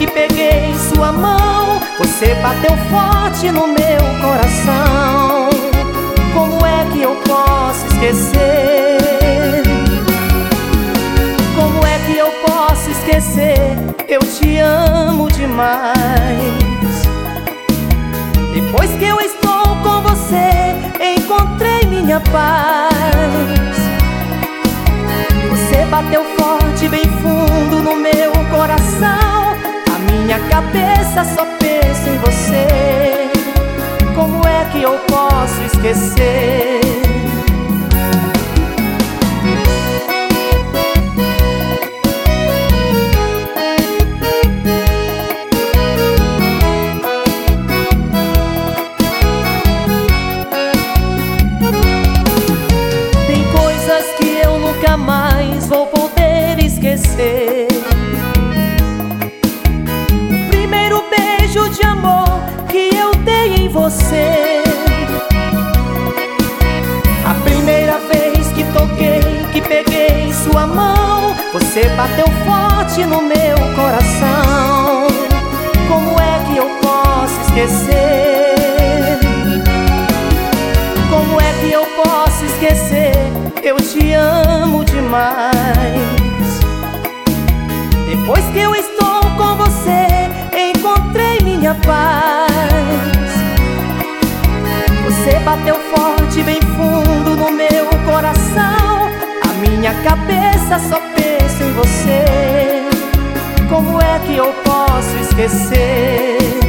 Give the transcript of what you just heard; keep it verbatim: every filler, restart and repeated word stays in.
que peguei sua mão. Você bateu forte no meu coração. Como é que eu posso esquecer? Como é que eu posso esquecer? Eu te amo demais. Depois que eu estou com você, encontrei minha paz. Você bateu forte, bem fundo no meu coração. A minha cabeça só pensa em você. Como é que eu posso esquecer? Tem coisas que eu nunca mais vou poder esquecer. O primeiro beijo de amor que eu dei em você, a primeira vez que toquei, que peguei sua mão. Você bateu forte no meu coração. Como é que eu posso esquecer? Como é que eu posso esquecer? Eu te amo demais. Depois que eu estou com você, encontrei minha paz. Você bateu forte, bem fundo no meu coração. A minha cabeça só pensa em você. Como é que eu posso esquecer?